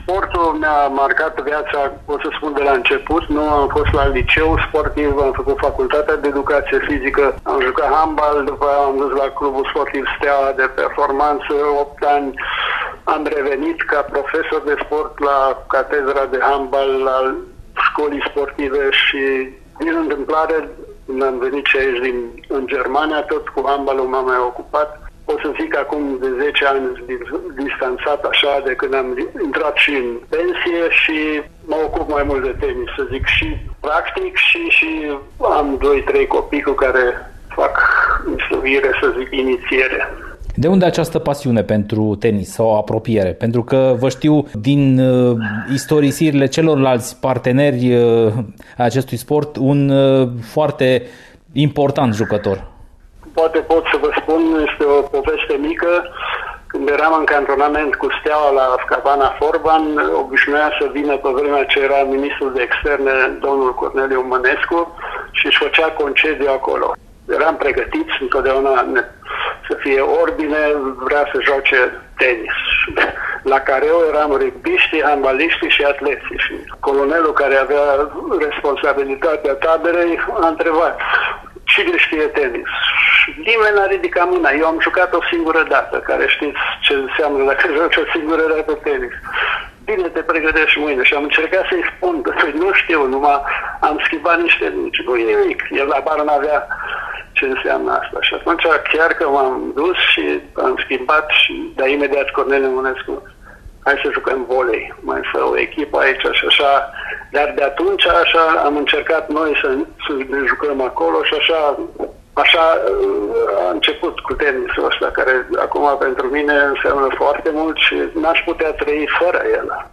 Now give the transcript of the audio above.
Sportul mi-a marcat viața, pot să spun, de la început. Nu am fost la liceu sportiv, am făcut facultatea de educație fizică, am jucat handbal, după aia am dus la clubul sportiv Steaua de performanță 8 ani. Am revenit ca profesor de sport la catedra de handbal al școlii sportive și din întâmplare, când am venit și aici în Germania, tot cu handbalul m-am mai ocupat. Pot să zic că acum de 10 ani distanțat așa de când am intrat și în pensie și mă ocup mai mult de tenis, să zic, și practic și am 2-3 copii cu care fac instruire, să zic, inițiere. De unde această pasiune pentru tenis sau apropiere? Pentru că vă știu din istorisirile celorlalți parteneri a acestui sport un foarte important jucător. Poate pot să vă spun, este o poveste mică. Când eram în cantonament cu Steaua la Cabana Forban, obișnuia să vină pe vremea ce era ministrul de externe, domnul Corneliu Mănescu, și își făcea concediu acolo. Eram pregătiți întotdeauna să fie ordine, vrea să joace tenis. La careu eram rugbiștii, handbaliștii și atleții. Și colonelul care avea responsabilitatea taberei a întrebat: cine știe tenis? Nimeni n-a ridicat mâna. Eu am jucat o singură dată, care știți ce înseamnă dacă joci o singură dată tenis. Bine, te pregătești mâine. Și am încercat să-i spun, nu știu, numai am schimbat niște mici. Nu e nimic. El la bar n-avea ce înseamnă asta. Și atunci chiar că m-am dus și am schimbat dar imediat Corneliu Mănescu: hai să jucăm volei, mai fă o echipă aici și așa. Dar de atunci așa am încercat noi să ne jucăm acolo și așa a început cu tenisul ăsta, care acum pentru mine înseamnă foarte mult și n-aș putea trăi fără el.